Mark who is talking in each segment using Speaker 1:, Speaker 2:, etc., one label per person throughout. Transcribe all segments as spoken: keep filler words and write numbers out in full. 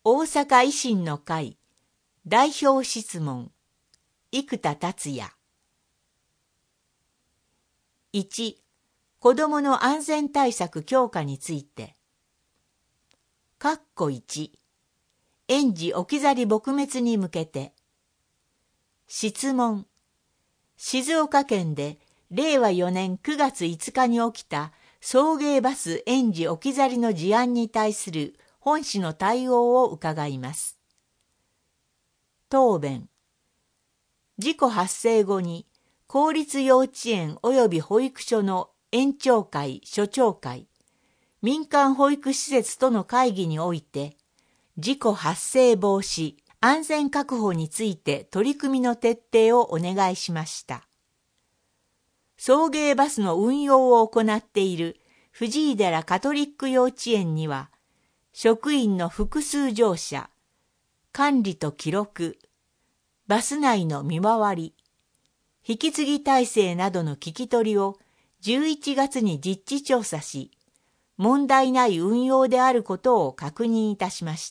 Speaker 1: 大阪維新の会代表質問生田達也。いち、子どもの安全対策強化について。括弧いち、園児置き去り撲滅に向けて。質問。静岡県でれいわよねんくがついつかに起きた送迎バス園児置き去りの事案に対する本市の対応を伺います。答弁。事故発生後に公立幼稚園及び保育所の園長会、所長会、民間保育施設との会議において、事故発生防止、安全確保について取り組みの徹底をお願いしました。送迎バスの運用を行っている藤井寺カトリック幼稚園には、職員の複数乗車、管理と記録、バス内の見回り、引き継ぎ体制などの聞き取りをじゅういちがつに実地調査し、問題ない運用であることを確認いたしました。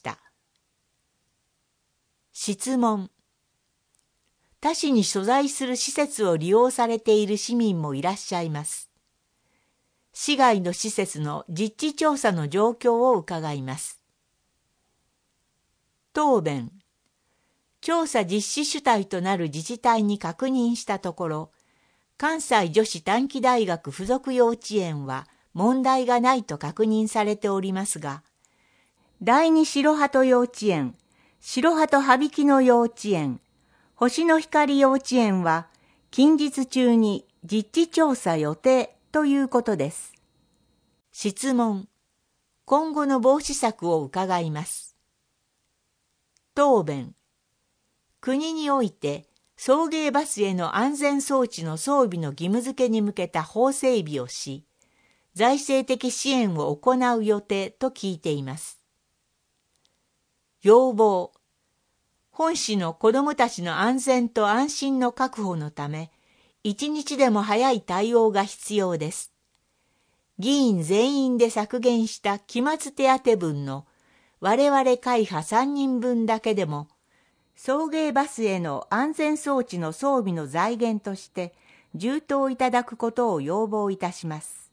Speaker 1: 質問。他市に所在する施設を利用されている市民もいらっしゃいます。市外の施設の実地調査の状況を伺います。答弁。調査実施主体となる自治体に確認したところ、関西女子短期大学附属幼稚園は問題がないと確認されておりますが、第二白鳩幼稚園、白鳩羽曳野幼稚園、星の光幼稚園は近日中に実地調査予定ということです。質問。今後の防止策を伺います。答弁。国において送迎バスへの安全装置の装備の義務付けに向けた法整備をし、財政的支援を行う予定と聞いています。要望。本市の子どもたちの安全と安心の確保のため、一日でも早い対応が必要です。議員全員で削減した期末手当分の我々会派さんにんぶんだけでも、送迎バスへの安全装置の装備の財源として充当いただくことを要望いたします。